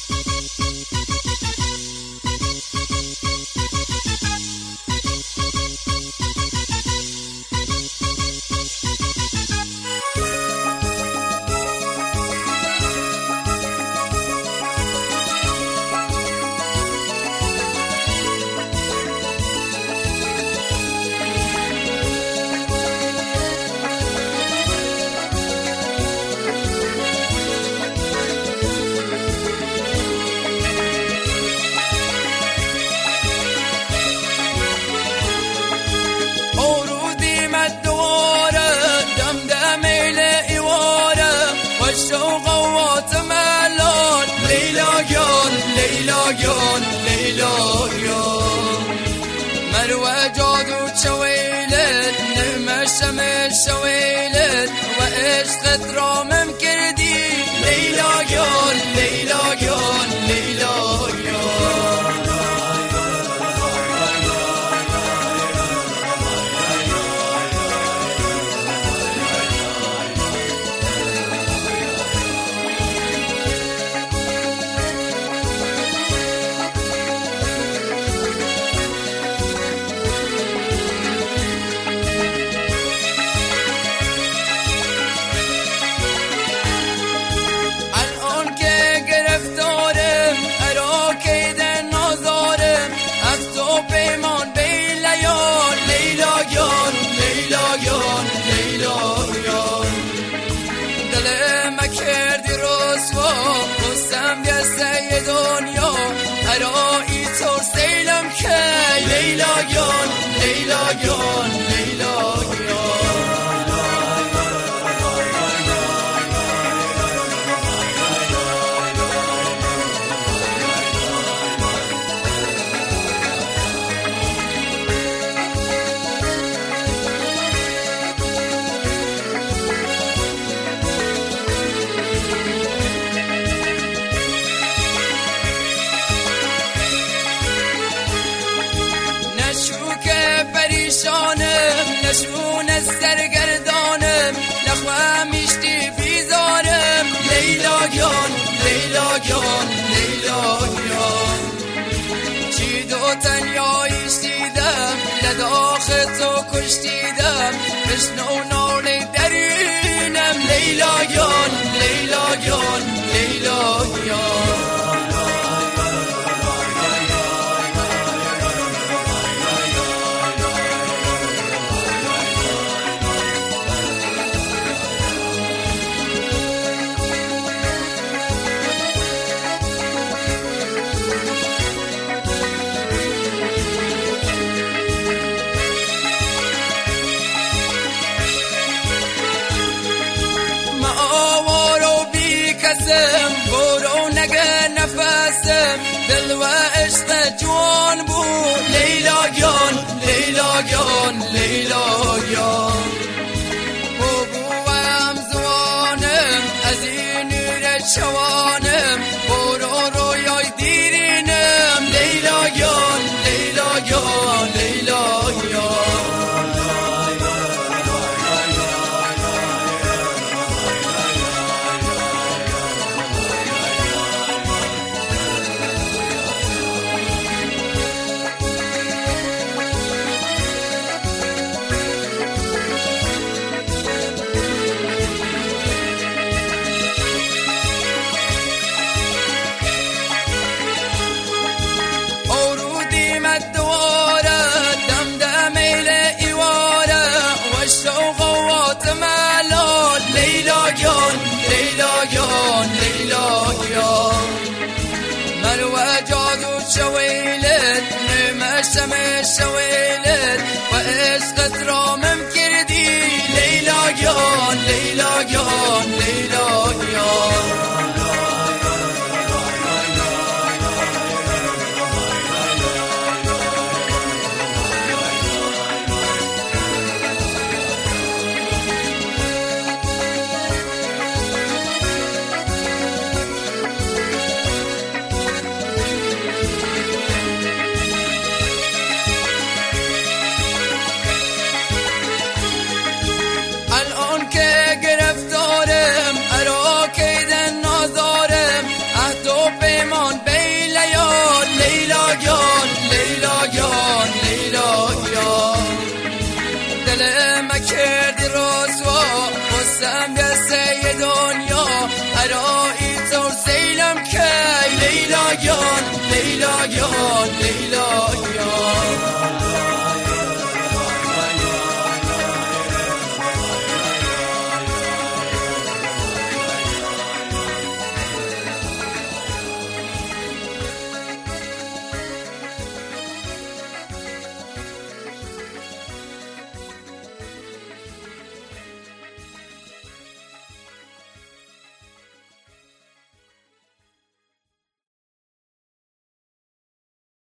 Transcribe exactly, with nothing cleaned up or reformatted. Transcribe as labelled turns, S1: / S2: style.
S1: الشوق واتملون ليلى جون ليلى جون ليلى جون مروى جادو شويلت نما الشمس شويلت وعشقت رامم كردي ليلى جون ليلى جون ليلى جون کردی رسوا قسم دسته دنیا هرایی تو سیلم که لیلا جان لیلا جان لیلا جان پریشانم نشون از سرگردانم نخواه میشتی بیزارم لیلا جان لیلا جان لیلا جان چی دو تنیاییش دیدم لداخ تو کش دیدم بشنو ناله درینم لیلا جان لیلا جان لیلا جان برو نگه نفسم دل و عشق جوان بود لیلا جان لیلا جان لیلا جان بابوام زوانم از این نور شوانم برو رویای دیرینم لیلا جان لیلا جان لیلا جان لیلا جان لیلا جان مروى جادو شويلت نما الشمس شويلت وعشقت رامم كردي ليلا جان ليلا جان ليلا جان الان که گرفتارم قصه دنیا ارایی تو سیلم کی لیلا جان لیلا جان لیلا